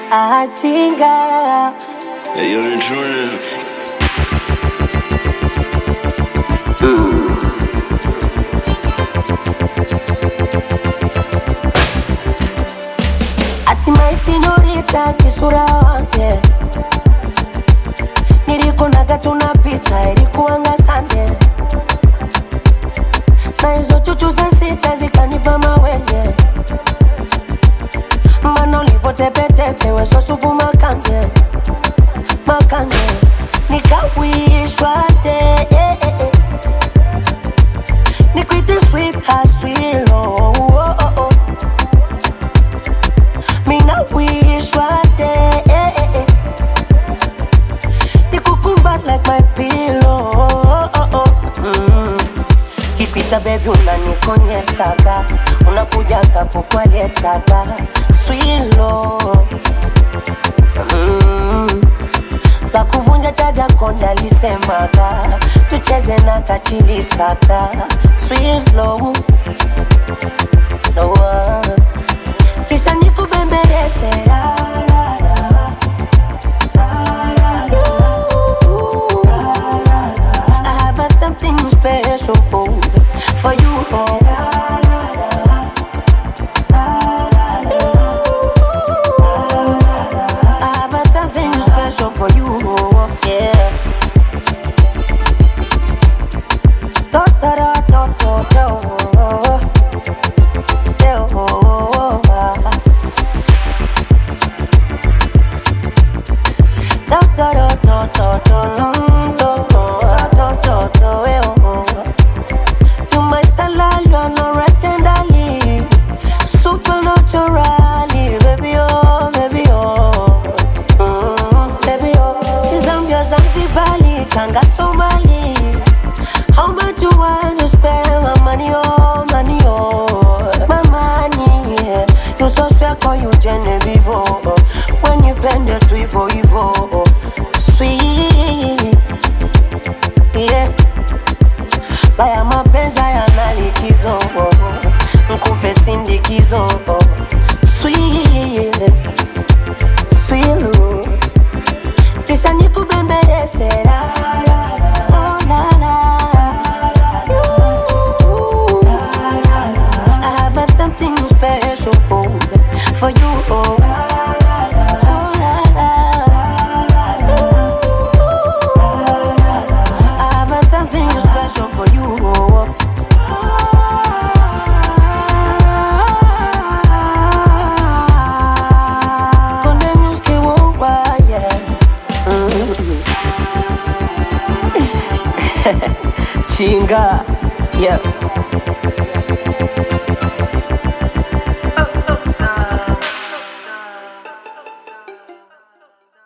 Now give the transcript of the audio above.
Achinga. Yeah, you're the truth. Hatimaye sinyorita kisura wake, nilikunaga tunapita ilikuanga sande, na hizo chuchu za sita zikanipa mawenge. Mbona ulivotepetepe weso supu makange, makange nikawishwa de nikuite sweet haswilo. Mina wishwa de nikukumbat like my pillow. Kipita baby unanikonyeshaga, unakujaga kukwaletaga swilo. Kakuvunja chaga konda lisemaga, tucheze na kachilisaka swilo. No, kisha nikubembeleze I have something special for you. I have something special for you. Yeah. Do do do do do you my salad, you are no right tenderly, supernaturally, baby oh, baby oh, baby oh. Zambia, Zanzibari, Tanga, Somali. How much you want to spend my money oh, money oh, my money? Yeah. You so sweet, call you Genevieve oh. When you bend it to evil, sweet, yeah. Baya mapenza yana likizo, nkupe sindikizo, sweet, sweet. Kisha nikubembeleze oh na na. I have something special for you oh. Special for you. Konde music worldwide, yeah. Chinga, yeah.